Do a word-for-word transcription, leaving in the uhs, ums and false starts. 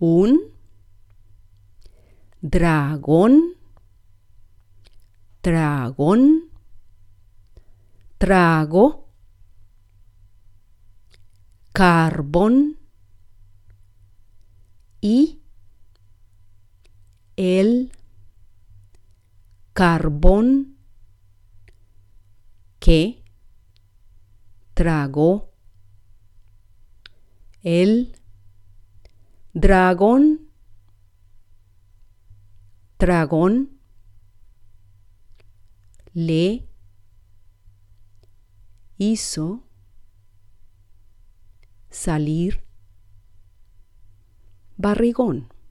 Un dragón, dragón, trago, carbón y el carbón que tragó el dragón, dragón le hizo salir barrigón.